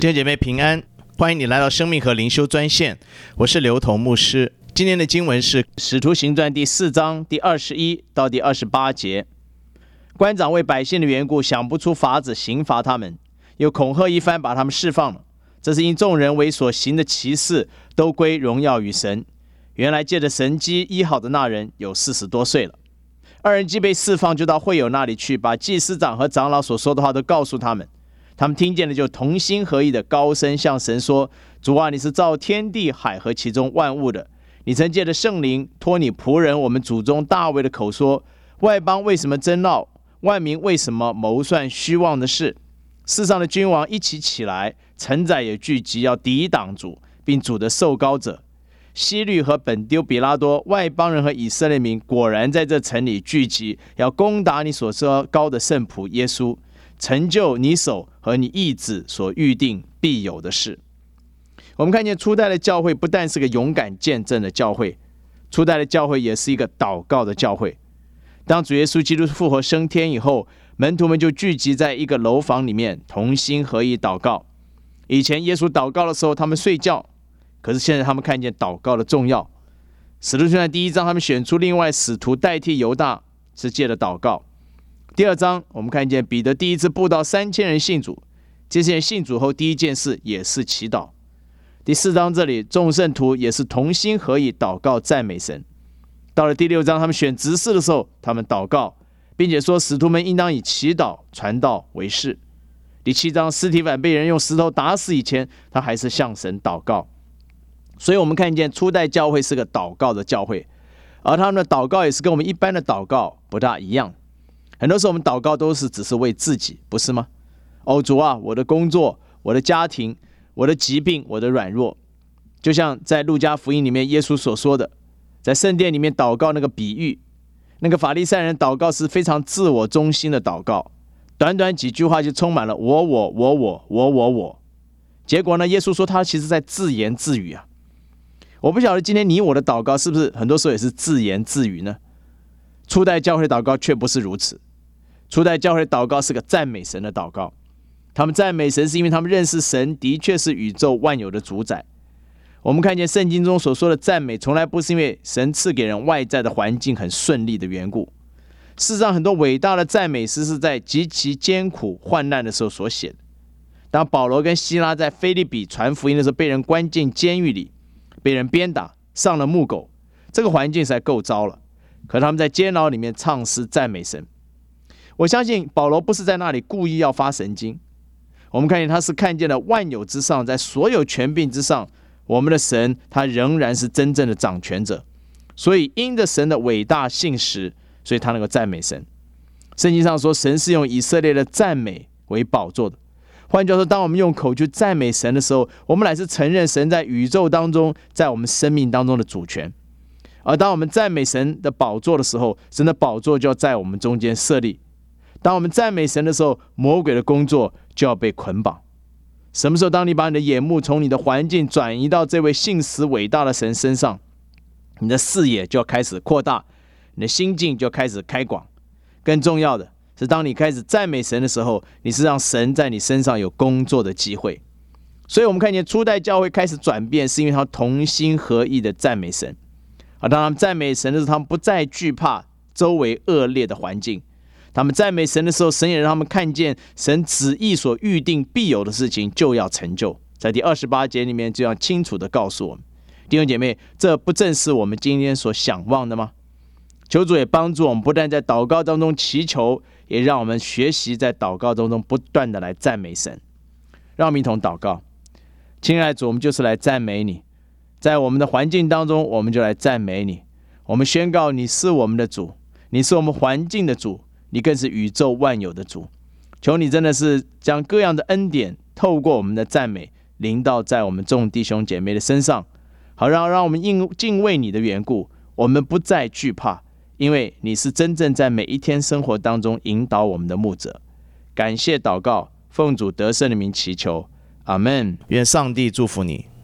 弟兄姐妹平安，欢迎你来到生命和灵修专线，我是刘同牧师。今天的经文是使徒行传第4章第21到第28节。官长为百姓的缘故想不出法子刑罚他们，又恐吓一番把他们释放了。这是因众人为所行的奇事都归荣耀与神。原来借着神机医好的那人有40多岁了。二人既被释放，就到会友那里去，把祭司长和长老所说的话都告诉他们。他们听见了，就同心合意的高声向神说：主啊，你是造天地海和其中万物的，你曾借着圣灵托你仆人我们祖宗大卫的口说，外邦为什么争闹，万民为什么谋算虚妄的事？世上的君王一起起来，臣宰也聚集，要抵挡主，并主的受膏者。希律和本丢比拉多，外邦人和以色列民果然在这城里聚集，要攻打你所受膏的圣仆耶稣，成就你手和你意志所预定必有的事。我们看见初代的教会不但是个勇敢见证的教会，初代的教会也是一个祷告的教会。当主耶稣基督复活升天以后，门徒们就聚集在一个楼房里面，同心合意祷告。以前耶稣祷告的时候，他们睡觉，可是现在他们看见祷告的重要。使徒行传第1章，他们选出另外使徒代替犹大，是借着祷告。第2章，我们看见彼得第一次布道3000人信主，这些人信主后第一件事也是祈祷。第4章这里，众圣徒也是同心合意祷告赞美神。到了第6章，他们选执事的时候，他们祷告，并且说使徒们应当以祈祷传道为事。第7章，司提反被人用石头打死以前，他还是向神祷告。所以我们看见初代教会是个祷告的教会，而他们的祷告也是跟我们一般的祷告不大一样。很多时候我们祷告都是只是为自己，不是吗？主啊，我的工作，我的家庭，我的疾病，我的软弱，就像在路加福音里面耶稣所说的，在圣殿里面祷告那个比喻，那个法利赛人祷告是非常自我中心的祷告，短短几句话就充满了我。结果呢，耶稣说他其实在自言自语啊。我不晓得今天你我的祷告是不是很多时候也是自言自语呢？初代教会的祷告却不是如此。初代教会的祷告是个赞美神的祷告，他们赞美神是因为他们认识神的确是宇宙万有的主宰。我们看见圣经中所说的赞美，从来不是因为神赐给人外在的环境很顺利的缘故。事实上，很多伟大的赞美诗是在极其艰苦患难的时候所写的。当保罗跟希拉在腓立比传福音的时候，被人关进监狱里，被人鞭打，上了木狗，这个环境实在够糟了，可他们在监牢里面唱诗赞美神。我相信保罗不是在那里故意要发神经，我们看见他是看见了万有之上，在所有权柄之上，我们的神他仍然是真正的掌权者，所以因着神的伟大信实，所以他能够赞美神。圣经上说，神是用以色列的赞美为宝座的。换句话说，当我们用口去赞美神的时候，我们乃是承认神在宇宙当中，在我们生命当中的主权。而当我们赞美神的宝座的时候，神的宝座就要在我们中间设立。当我们赞美神的时候，魔鬼的工作就要被捆绑。什么时候当你把你的眼目从你的环境转移到这位信实伟大的神身上，你的视野就要开始扩大，你的心境就开始开广。更重要的是，当你开始赞美神的时候，你是让神在你身上有工作的机会。所以我们看见初代教会开始转变，是因为他们同心合意的赞美神。而当他们赞美神的时候，他们不再惧怕周围恶劣的环境。他们赞美神的时候，神也让他们看见神旨意所预定必有的事情就要成就。在第28节里面这样清楚地告诉我们，弟兄姐妹，这不正是我们今天所想望的吗？求主也帮助我们，不但在祷告当中祈求，也让我们学习在祷告当中不断地来赞美神。让我们一同祷告。亲爱的主，我们就是来赞美你，在我们的环境当中，我们就来赞美你。我们宣告你是我们的主，你是我们环境的主，你更是宇宙万有的主。求你真的是将各样的恩典透过我们的赞美临到在我们众弟兄姐妹的身上，好让我们因敬畏你的缘故，我们不再惧怕，因为你是真正在每一天生活当中引导我们的牧者。感谢祷告，奉主得胜的名祈求，阿们。愿上帝祝福你。